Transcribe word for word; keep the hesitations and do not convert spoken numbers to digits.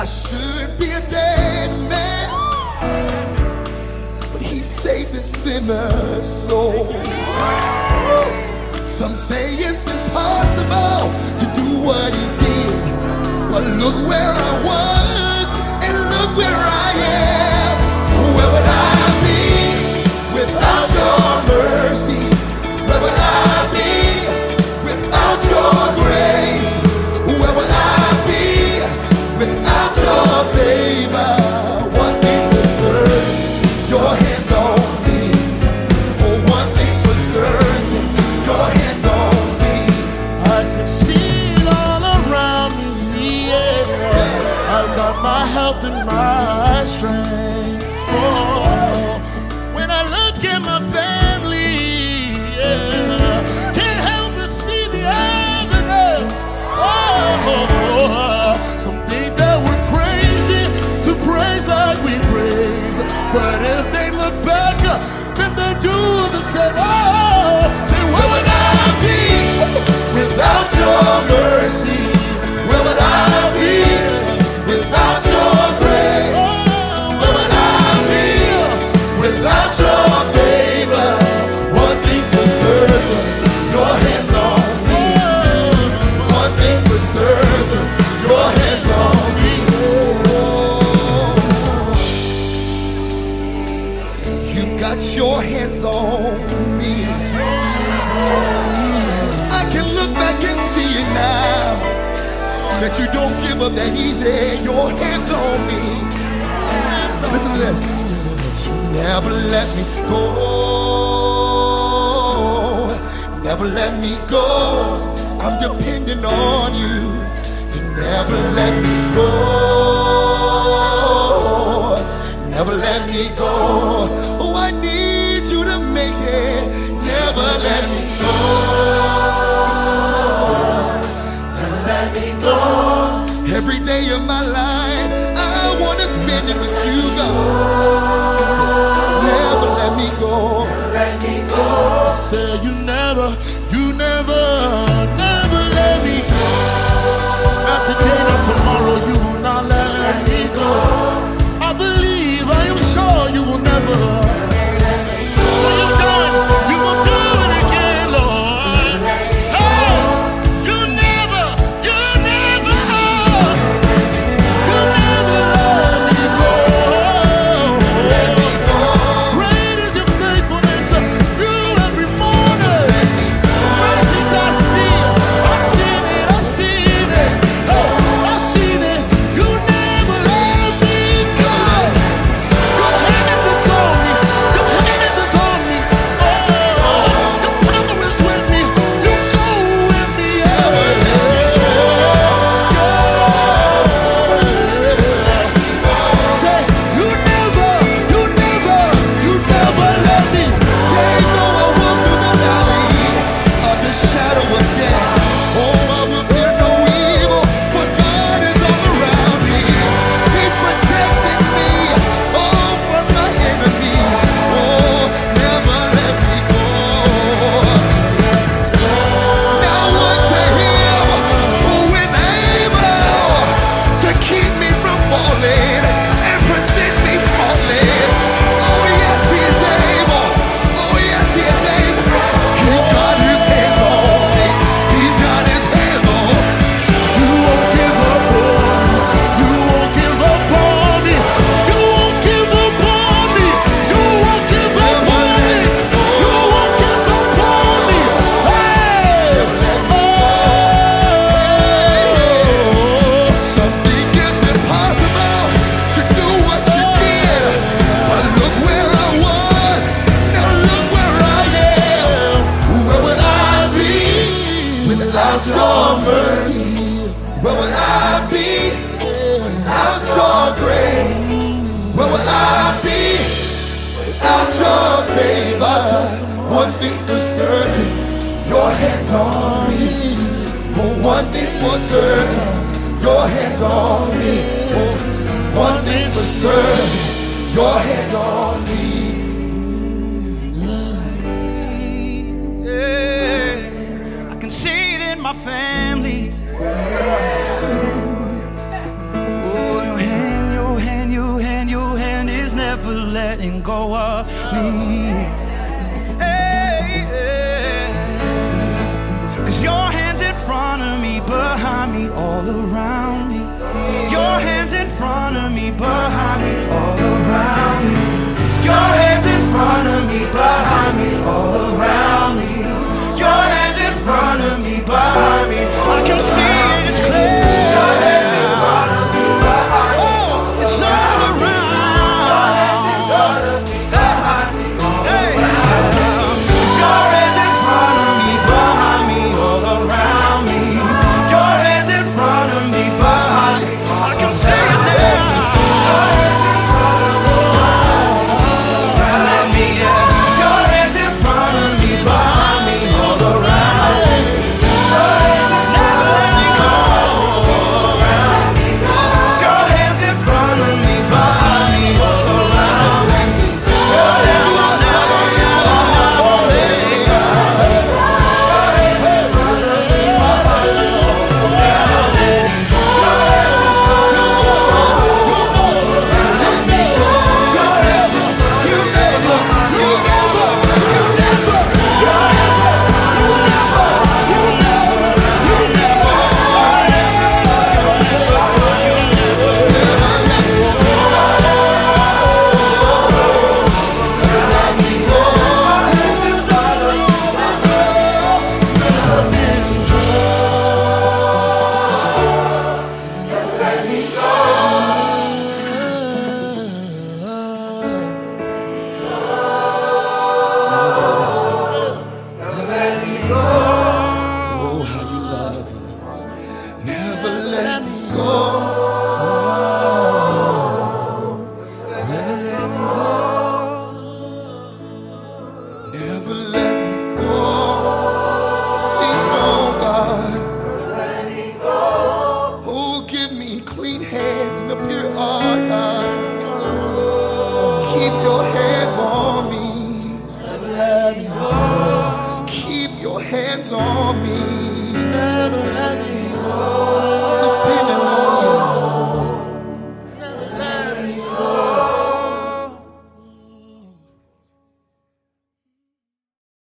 should be a dead man, but he saved the sinner's soul. Some say it's impossible to do what he did, but look where I was and look where I am. Where would I be without your mercy? Where would I be without your grace? Where would I be without your favor? One thing's for certain, your hands on me. Oh, one thing's for certain, your hands on me. I can see it all around me, yeah. I got my health and my strength. Oh, when I look at my family, yeah, can't help but see the evidence. Oh, some think that we're crazy to praise like we praise, but if they look back, then they do the same. Oh, say, where would I be Without your mercy, where would I be without your grace? Where would I be without your favor? One thing's for certain, your hands on me. One thing's for certain, your hands on me. Oh, you got your hands on me. I can look back and see it now, that you don't give up that easy. Your hands on me. Listen to this. So never let me go. Never let me go. I'm depending on you to never let me go. Never let me go. Oh, I need you to make it. Never let me go. Every day of my life, I want to spend it with you, God. Never let me go. Let me go. Say you never, you never, never let me go. Not today, not tomorrow, you will not let me go. I believe, I am sure you will never. What you've done, you will do it again, Lord. Hey, you never, you never, you never let me go. Let me go. Great is your faithfulness, new every morning. Mercies I see, I've seen it, I've seen it. Hey, I've seen it. You never let me go. Your hand is on me, your hand is on me. Oh, your power is with me, you go with me everywhere. Say, you never, you never, you never let me. Yea, though I walk through the valley of the shadow of death, oh, I will fear no evil, for God is all around me. He's protecting me, oh, from my enemies. Oh, never let me go. Now unto him who is able to keep me from falling and present me faultless. Oh, yes, he is able. Oh, yes, he is able. He's got his hands on me. He's got his hands on me. You won't give up on me. You won't give up on me. You won't give up on me. You won't give up on me. You won't give up on me. Hey! Some think it's impossible to do what you did, but look where I was, now look where I am. Where would I be without your mercy? Where would I be without your grace? Where would I be without your favor? One thing's for certain, your hands on me. Oh, one thing's for certain, your hands on me. Oh, one thing's for certain, your hands on me. Yeah. I can see it in my family. Oh, your never letting go of me. Hey, hey. Cause your hands in front of me, behind me, all around me. Your hands in front of me, behind me, all around me. Your hands in front of me, behind me, all around me. Your hands in front of me, behind me. I can see it, it's clear. Your hands in front of me, behind me. Oh, it's all around. Your hands in front of me, behind me, all around me. Your hands in front of me, behind me, all around me. Your hands in front of me, behind me. I can see it now. Keep your head